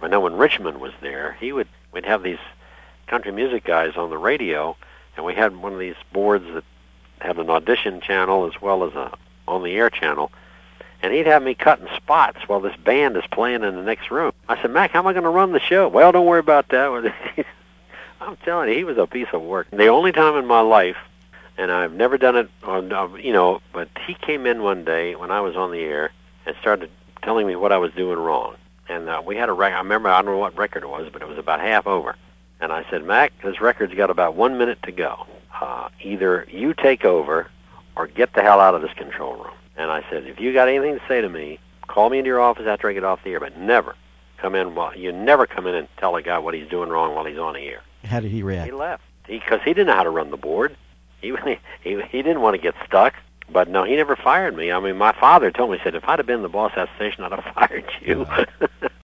I know when Richmond was there, we'd have these country music guys on the radio, and we had one of these boards that had an audition channel as well as a on-the-air channel, and he'd have me cutting spots while this band is playing in the next room. I said, Mac, how am I going to run the show? Well, don't worry about that. I'm telling you, he was a piece of work. The only time in my life, and I've never done it, but he came in one day when I was on the air and started telling me what I was doing wrong. And we had a record. I remember, I don't know what record it was, but it was about half over. And I said, Mac, this record's got about 1 minute to go. Either you take over or get the hell out of this control room. And I said, if you got anything to say to me, call me into your office after I get off the air, but never come in and tell a guy what he's doing wrong while he's on the air. How did he react? He left because he didn't know how to run the board. He didn't want to get stuck. But no, he never fired me. I mean, my father told me, he said, if I'd have been the boss of that station, I'd have fired you.